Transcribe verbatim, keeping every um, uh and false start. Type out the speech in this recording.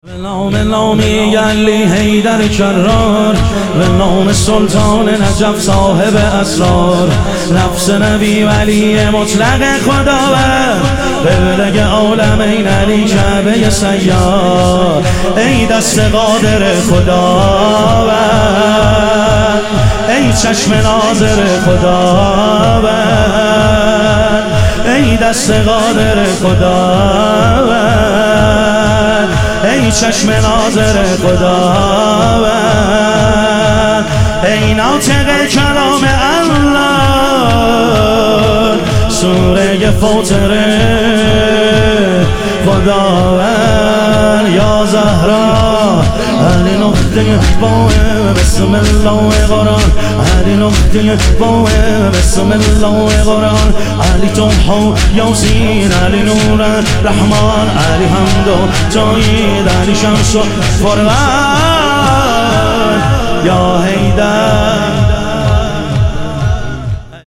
به نام نامی علی حیدر کرار، به نام سلطان نجف صاحب اسرار، نفس نبی ولی مطلق خداوند، قبله عالمین علی کعبه سیار. ای دست قادر خداوند، ای چشم ناظر خداوند، ای دست قادر خداوند، ای چشم ناظر خداوند، ای ناطق کلام الله، سوره فاطره خداوند. یا زهرا علی نقطه باه بسم الله قرآن، علی نقطه باه بسم الله قرآن، علی توها یاسین، علی نور رحمان، علی حمد و جاید، علی شمس و فرقان.